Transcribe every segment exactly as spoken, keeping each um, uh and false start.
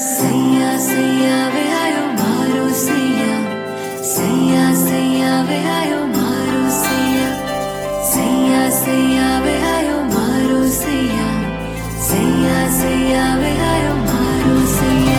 सैया सैया वे आयो मारो सैया, सैया सैया वे आयो मारो सैया, सैया सैया वे आयो मारो सैया, सैया सैया वे आयो मारो सैया।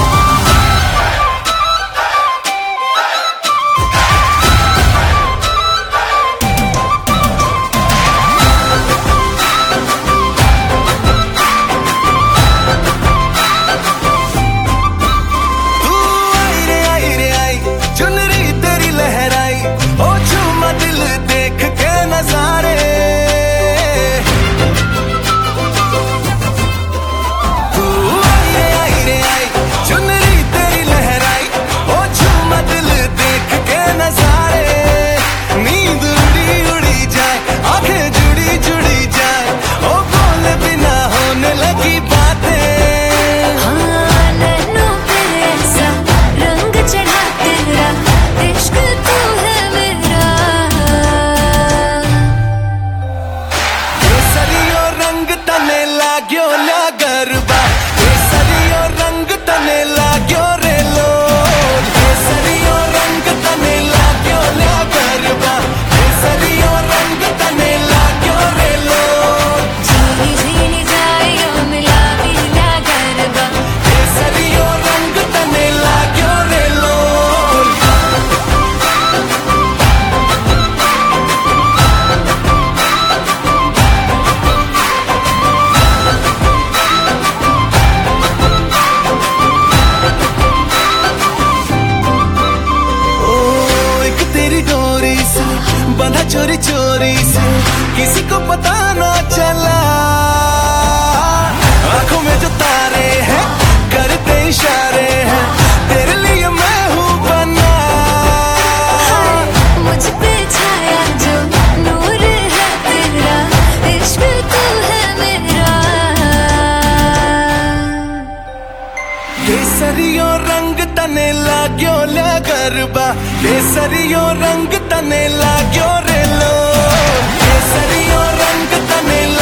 बंधा चोरी चोरी से किसी को पता ना चला, आंखों में जो तारे हैं करते इशारे हैं, तेरे लिए मैं हूँ बना। मुझ पे छाया जो नूर है तेरा, इश्क तू है मेरा। केसरियो रंग तने लाग्यो ल्या गरबा, केसरियो रंग तने लाग्यो रे लो, केसरियो रंग तने